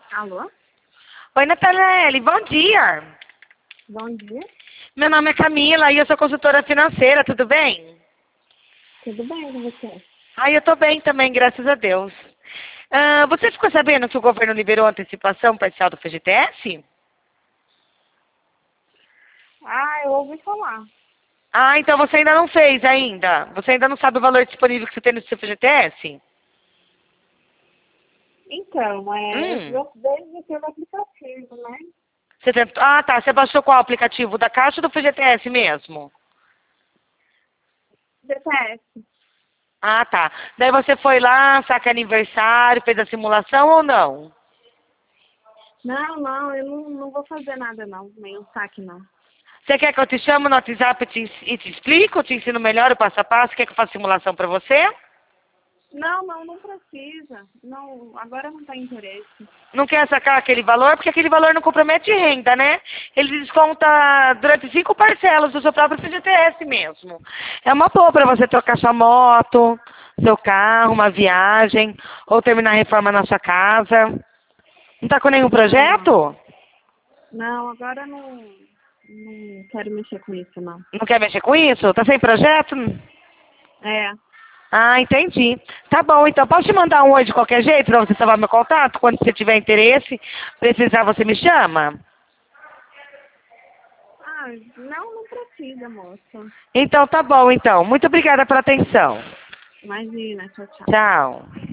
Alô? Oi, Nathanaele, bom dia. Bom dia. Meu nome é Camila e eu sou consultora financeira, tudo bem? Tudo bem com você? Eu tô bem também, graças a Deus. Você ficou sabendo que o governo liberou a antecipação parcial do FGTS? Eu ouvi falar. Então você ainda não fez ainda? Você ainda não sabe o valor disponível que você tem no seu FGTS? Então, eu Hum, desde pelo aplicativo, né? você tentou... Tá. Você baixou qual aplicativo? Da Caixa ou do FGTS mesmo? DPS. Tá. Daí você foi lá, saca aniversário, fez a simulação ou não? Não, eu não vou fazer nada não, nenhum saque não. Você quer que eu te chame no WhatsApp e te explico? Eu te ensino melhor o passo a passo? Quer que eu faça simulação para você? Não precisa. Não, agora não tem interesse. Não quer sacar aquele valor? Porque aquele valor não compromete renda, né? Ele desconta durante 5 parcelas do seu próprio FGTS mesmo. É uma boa para você trocar sua moto, seu carro, uma viagem, ou terminar a reforma na sua casa. Não tá com nenhum Não. projeto? Não, agora não quero mexer com isso não. Não quer mexer com isso? Tá sem projeto? É. Entendi. Tá bom, então posso te mandar um oi de qualquer jeito para você salvar meu contato? Quando você tiver interesse, precisar, você me chama? Não precisa, moça. Então tá bom, então. Muito obrigada pela atenção. Imagina, tchau, tchau. Tchau.